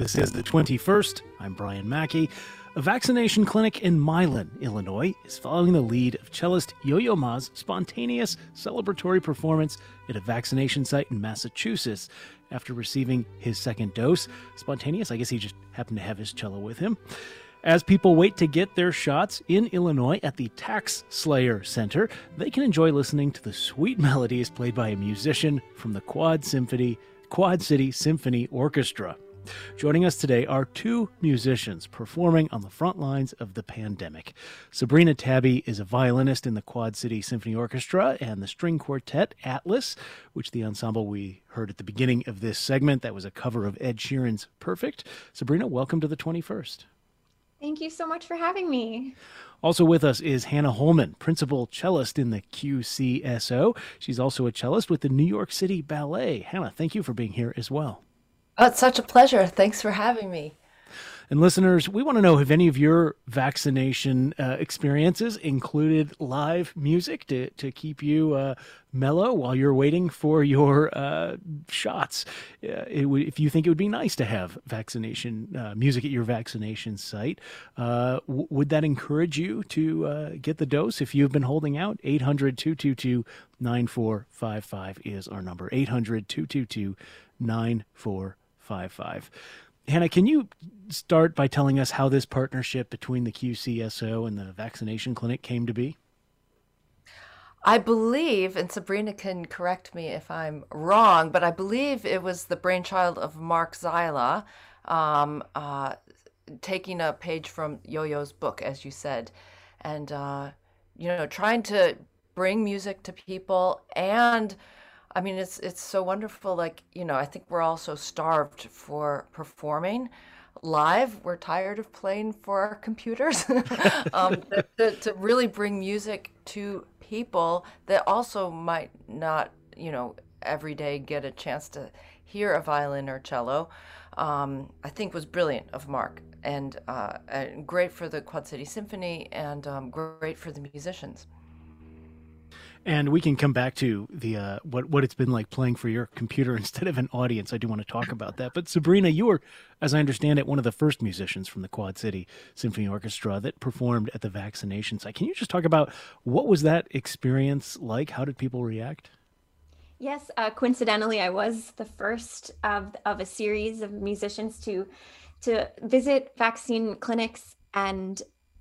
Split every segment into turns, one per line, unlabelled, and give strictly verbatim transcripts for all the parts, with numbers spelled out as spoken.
This is the twenty-first. I'm Brian Mackey. A vaccination clinic in Milan, Illinois, is following the lead of cellist Yo-Yo Ma's spontaneous celebratory performance at a vaccination site in Massachusetts after receiving his second dose. Spontaneous, I guess he just happened to have his cello with him. As people wait to get their shots in Illinois at the Tax Slayer Center, they can enjoy listening to the sweet melodies played by a musician from the Quad Symphony, Quad City Symphony Orchestra. Joining us today are two musicians performing on the front lines of the pandemic. Sabrina Tabby is a violinist in the Quad City Symphony Orchestra and the string quartet Atlas, which the ensemble we heard at the beginning of this segment, that was a cover of Ed Sheeran's Perfect. Sabrina, welcome to the twenty-first.
Thank you so much for having me.
Also with us is Hannah Holman, principal cellist in the Q C S O. She's also a cellist with the New York City Ballet. Hannah, thank you for being here as well.
Oh, it's such a pleasure. Thanks for having me.
And listeners, we want to know if any of your vaccination uh, experiences included live music to, to keep you uh, mellow while you're waiting for your uh, shots. Uh, it would, if you think it would be nice to have vaccination uh, music at your vaccination site, uh, w- would that encourage you to uh, get the dose if you've been holding out? eight hundred, two two two, nine four five five is our number. eight hundred, two two two, nine four five five. Hannah, can you start by telling us how this partnership between the Q C S O and the vaccination clinic came to be?
I believe, and Sabrina can correct me if I'm wrong, but I believe it was the brainchild of Mark Zyla, um, uh, taking a page from Yo-Yo's book, as you said, and, uh, you know, trying to bring music to people. And I mean, it's it's so wonderful. Like, you know, I think we're all so starved for performing live. We're tired of playing for our computers. um, to, to really bring music to people that also might not, you know, every day get a chance to hear a violin or cello, um, I think was brilliant of Mark, and, uh, and great for the Quad City Symphony, and um, great for the musicians.
And we can come back to the uh, what what it's been like playing for your computer instead of an audience. I do want to talk about that. But Sabrina, you were, as I understand it, one of the first musicians from the Quad City Symphony Orchestra that performed at the vaccination site. Can you just talk about what was that experience like? How did people react?
Yes, uh, coincidentally, I was the first of of a series of musicians to to visit vaccine clinics, and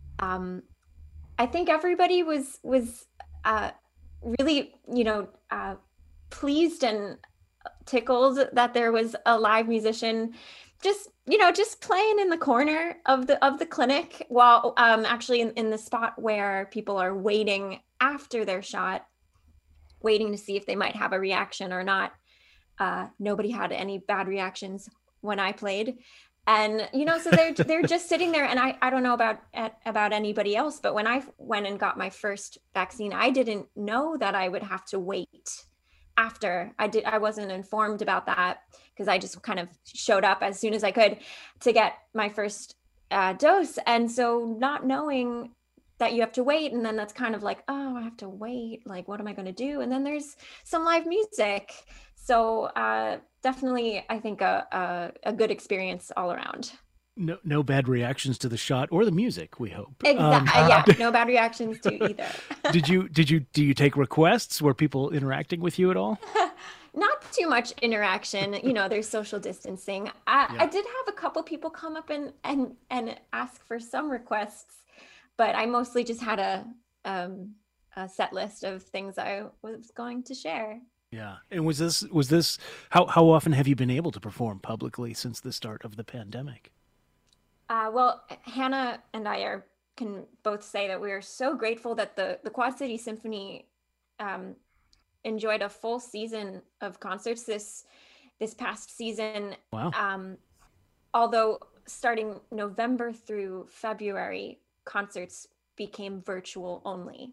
um, I think everybody was was. Uh, really, you know, uh, pleased and tickled that there was a live musician just, you know, just playing in the corner of the of the clinic while um, actually in, in the spot where people are waiting after their shot, waiting to see if they might have a reaction or not. Uh, nobody had any bad reactions when I played. And, you know, so they're, they're just sitting there, and I, I don't know about, about anybody else, but when I went and got my first vaccine, I didn't know that I would have to wait after. I did. I wasn't informed about that because I just kind of showed up as soon as I could to get my first uh, dose. And so not knowing that you have to wait, and then that's kind of like, oh, I have to wait. Like, what am I going to do? And then there's some live music. So uh, definitely, I think a, a a good experience all around.
No, no bad reactions to the shot or the music, we hope.
Exactly. Um, yeah, no bad reactions to either.
did you did you do you take requests? Were people interacting with you at all?
Not too much interaction. You know, there's social distancing. I, yeah. I did have a couple people come up and and and ask for some requests, but I mostly just had a um, a set list of things I was going to share.
Yeah. And was this, was this, how, how often have you been able to perform publicly since the start of the pandemic?
Uh, well, Hannah and I are, can both say that we are so grateful that the, the Quad City Symphony um, enjoyed a full season of concerts this, this past season.
Wow.
Um, although starting November through February, concerts became virtual only.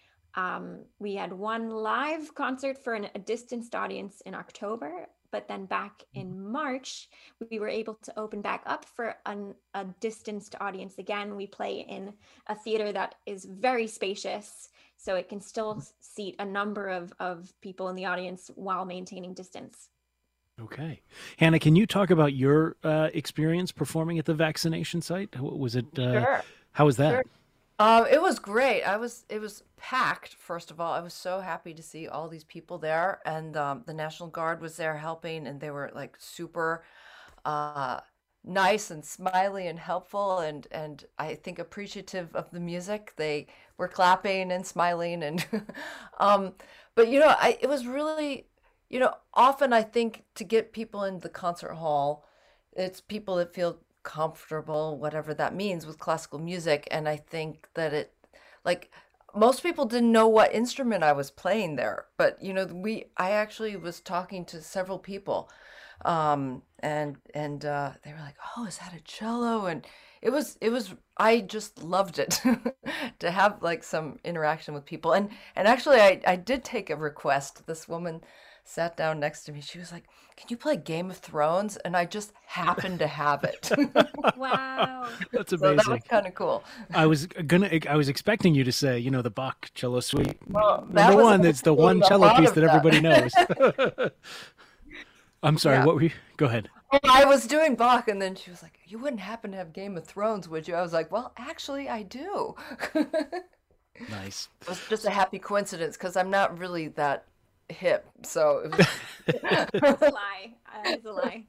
Um, we had one live concert for an, a distanced audience in October, but then back in March, we were able to open back up for an, a distanced audience again. We play in a theater that is very spacious, so it can still seat a number of, of people in the audience while maintaining distance.
Okay. Hannah, can you talk about your uh, experience performing at the vaccination site? How- Was it, uh,
Sure,
how was that?
sure. Um, it was great. I was it was packed, first of all. I was so happy to see all these people there, and um, the National Guard was there helping, and they were like super uh nice and smiley and helpful, and and I think appreciative of the music. They were clapping and smiling, and um but you know, I it was really, you know, often I think to get people in the concert hall, it's people that feel comfortable, whatever that means, with classical music. And I think that it, like, most people didn't know what instrument I was playing there. But, you know, we, I actually was talking to several people, um, and, and, uh, they were like, oh, is that a cello? And it was, it was, I just loved it to have like some interaction with people. And, and actually I, I did take a request. This woman sat down next to me. She was like, "Can you play Game of Thrones?" And I just happened to have it.
Wow.
That's
So that was
amazing.
kind of cool.
I was gonna, I was expecting you to say, you know, the Bach cello suite
Well,
number
that was
one. That's the
including
one
a
cello
lot
piece
of
that everybody knows.
that.
I'm sorry,
Yeah.
what were you? Go ahead.
And I was doing Bach, and then she was like, "You wouldn't happen to have Game of Thrones, would you?" I was like, "Well, actually, I do."
Nice.
It was just a happy coincidence because I'm not really that hip. So it
That's
was
a lie. Uh, That's a lie.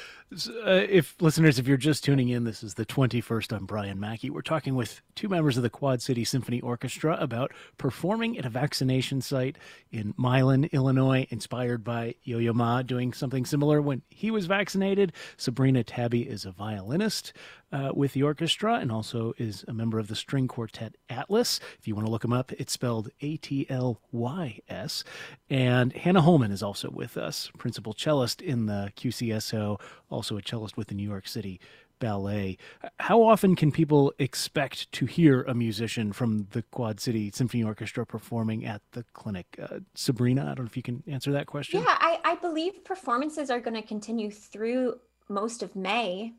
Uh, if listeners, if you're just tuning in, this is the twenty-first. I'm Brian Mackey. We're talking with two members of the Quad City Symphony Orchestra about performing at a vaccination site in Milan, Illinois, inspired by Yo-Yo Ma doing something similar when he was vaccinated. Sabrina Tabby is a violinist uh, with the orchestra and also is a member of the string quartet Atlas. If you want to look them up, it's spelled A T L Y S. And Hannah Holman is also with us, principal cellist in the Q C S O, also a cellist with the New York City Ballet. How often can people expect to hear a musician from the Quad City Symphony Orchestra performing at the clinic? Uh, Sabrina, I don't know if you can answer that
Yeah,
question.
I, I believe performances are going to continue through most of May.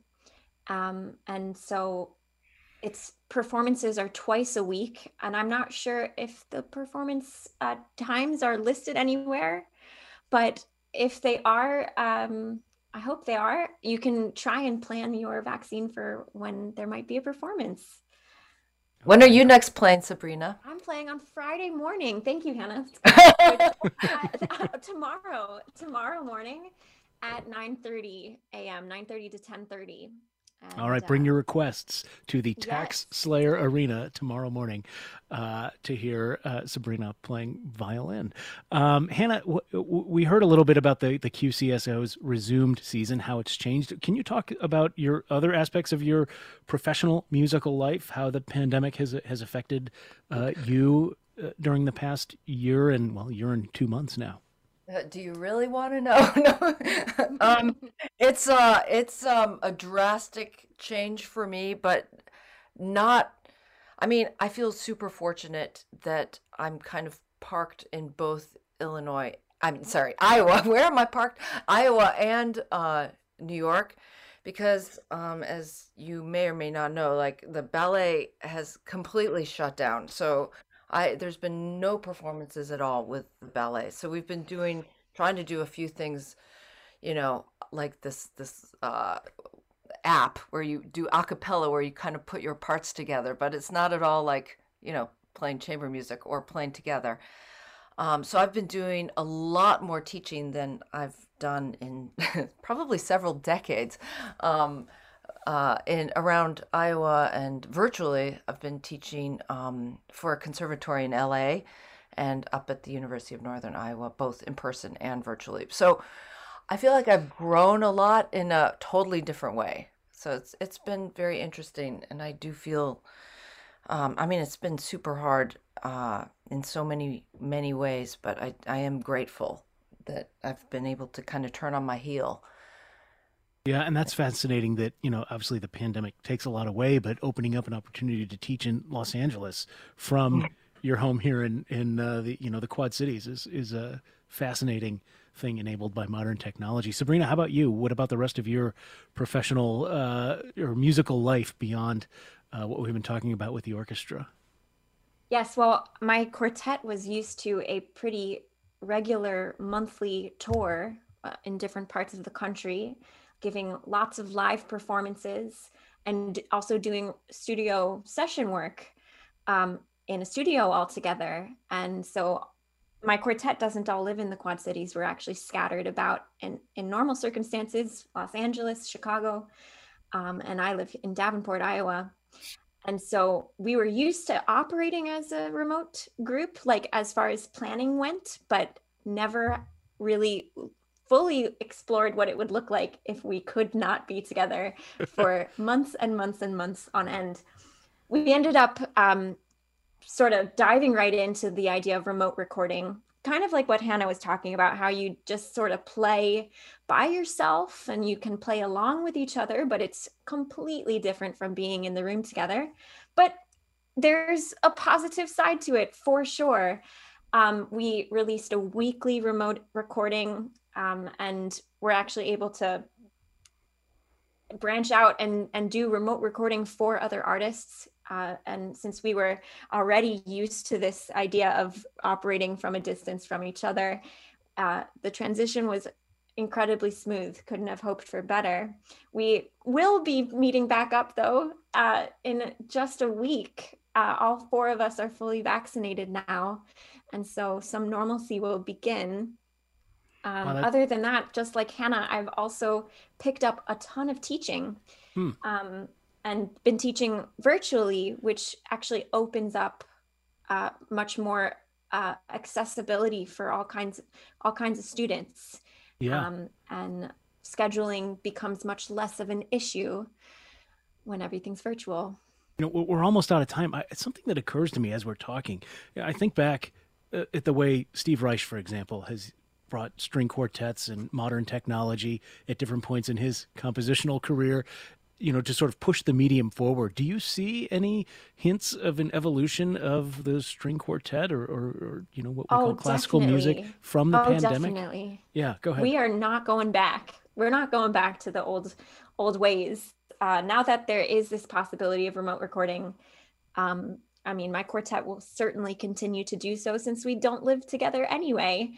Um, and so it's performances are twice a week. And I'm not sure if the performance uh, times are listed anywhere, but if they are, um, I hope they are, you can try and plan your vaccine for when there might be a performance.
When are
Okay.
you next playing, Sabrina?
I'm playing on Friday morning. Thank you, Hannah. Which, uh, tomorrow, tomorrow morning at nine thirty a m, nine thirty to ten thirty.
All
And
right, bring
uh,
your requests to the
yes,
Tax Slayer Arena tomorrow morning uh, to hear uh, Sabrina playing violin. Um, Hannah, w- w- we heard a little bit about the, the Q C S O's resumed season, how it's changed. Can you talk about your other aspects of your professional musical life, how the pandemic has has affected uh, you uh, during the past year and, well, year and two months now?
Uh, do you really want to know? No. Um, it's uh it's um a drastic change for me, but not, I mean, I feel super fortunate that I'm kind of parked in both Illinois. I'm sorry, Iowa. Where am I parked? Iowa and uh New York, because um as you may or may not know, like the ballet has completely shut down. So I there's been no performances at all with the ballet. So we've been doing trying to do a few things, you know, like this this uh app where you do a cappella, where you kind of put your parts together, but it's not at all like, you know, playing chamber music or playing together. Um, so I've been doing a lot more teaching than I've done in probably several decades. Um, uh, in around Iowa, and virtually, I've been teaching um, for a conservatory in L A and up at the University of Northern Iowa, both in person and virtually. So I feel like I've grown a lot in a totally different way. So it's it's been very interesting, and I do feel, um, I mean, it's been super hard uh, in so many many ways, but I I am grateful that I've been able to kind of turn on my heel.
Yeah, and that's fascinating that, you know, obviously the pandemic takes a lot away, but opening up an opportunity to teach in Los Angeles from your home here in in uh, the, you know, the Quad Cities is is a fascinating thing enabled by modern technology. Sabrina, how about you? What about the rest of your professional uh, or musical life beyond uh, what we've been talking about with the orchestra?
yes, well, my quartet was used to a pretty regular monthly tour uh, in different parts of the country, giving lots of live performances and also doing studio session work um, in a studio all together. And so my quartet doesn't all live in the Quad Cities. We're actually scattered about in, in normal circumstances, Los Angeles, Chicago, um, and I live in Davenport, Iowa. And so we were used to operating as a remote group, like as far as planning went, but never really fully explored what it would look like if we could not be together for months and months and months on end. We ended up um, sort of diving right into the idea of remote recording, kind of like what Hannah was talking about, how you just sort of play by yourself and you can play along with each other, but it's completely different from being in the room together. But there's a positive side to it for sure. Um, we released a weekly remote recording um, and we're actually able to branch out and, and do remote recording for other artists. Uh, and since we were already used to this idea of operating from a distance from each other, uh, the transition was incredibly smooth. Couldn't have hoped for better. We will be meeting back up though uh, in just a week. Uh, all four of us are fully vaccinated now. And so some normalcy will begin. Um,
wow,
other than that, just like Hannah, I've also picked up a ton of teaching. Hmm. Um, and been teaching virtually, which actually opens up uh, much more uh, accessibility for all kinds, all kinds of students.
Yeah.
Um, and scheduling becomes much less of an issue when everything's virtual.
You know, we're almost out of time. I, it's something that occurs to me as we're talking. I think back uh, at the way Steve Reich, for example, has brought string quartets and modern technology at different points in his compositional career, you know, to sort of push the medium forward. Do you see any hints of an evolution of the string quartet or, or, or you know, what we
oh,
call classical
definitely.
music from the
oh,
pandemic?
Definitely.
Yeah, go ahead.
We are not going back. We're not going back to the old, old ways. Uh, now that there is this possibility of remote recording, um, I mean, my quartet will certainly continue to do so since we don't live together anyway.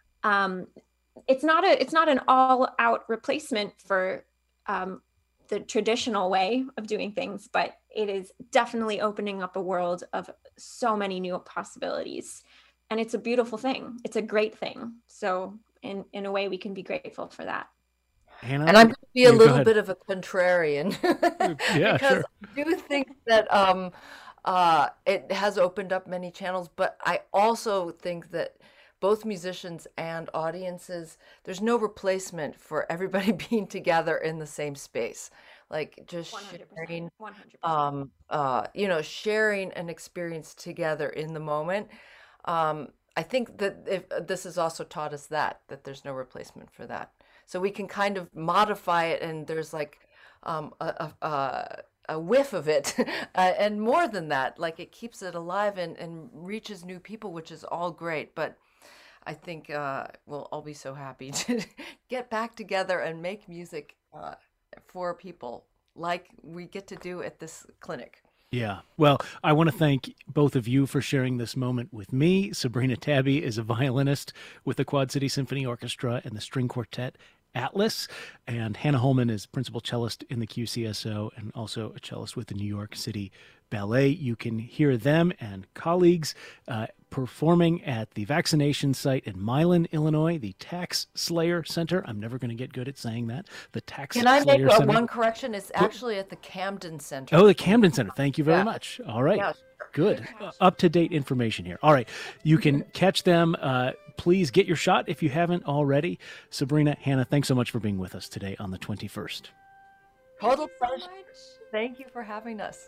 Um, it's not a, it's not an all-out replacement for um, the traditional way of doing things, but it is definitely opening up a world of so many new possibilities. And it's a beautiful thing. It's a great thing. So in, in a way, we can be grateful for that.
Hannah,
and I'm going to be a
yeah,
little bit of a contrarian.
Yeah,
because
sure.
I do think that um, uh, it has opened up many channels, but I also think that both musicians and audiences, there's no replacement for everybody being together in the same space. Like just
one hundred percent,
sharing,
one hundred percent.
um, uh, you know, sharing an experience together in the moment. Um, I think that if, this has also taught us that, that there's no replacement for that. So we can kind of modify it and there's like um, a, a, a, a whiff of it. uh, and more than that, like it keeps it alive and, and reaches new people, which is all great. But I think uh, we'll all be so happy to get back together and make music uh, for people like we get to do at this clinic.
Yeah. Well, I want to thank both of you for sharing this moment with me. Sabrina Tabby is a violinist with the Quad City Symphony Orchestra and the string quartet Atlas, and Hannah Holman is principal cellist in the Q C S O and also a cellist with the New York City Ballet. You can hear them and colleagues uh, performing at the vaccination site in Milan, Illinois, the Tax Slayer Center. I'm never going to get good at saying that. The Tax
Can I
Slayer
make uh,
Center.
one correction? It's actually at the Camden Center.
Oh, the Camden Center. Thank you very
Yeah.
much. All right.
Yeah.
Good. Uh, up-to-date information here. All right. You can catch them. Uh, please get your shot if you haven't already. Sabrina, Hannah, thanks so much for being with us today on the twenty-first.
Total
Thank you so
pleasure.
much.
Thank you for having us.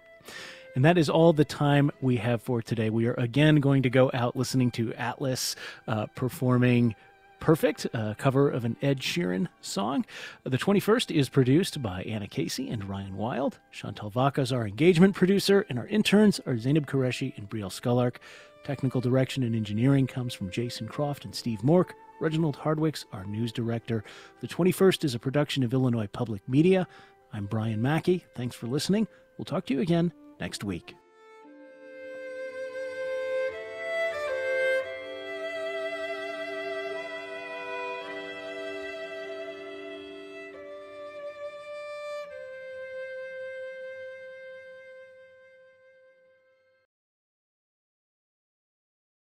And that is all the time we have for today. We are again going to go out listening to Atlas uh, performing Perfect, a cover of an Ed Sheeran song. The twenty-first is produced by Anna Casey and Ryan Wild. Chantal Vaca is our engagement producer, and our interns are Zainab Qureshi and Brielle Skullark. Technical direction and engineering comes from Jason Croft and Steve Mork. Reginald Hardwick's our news director. The twenty-first is a production of Illinois Public Media. I'm Brian Mackey. Thanks for listening. We'll talk to you again next week.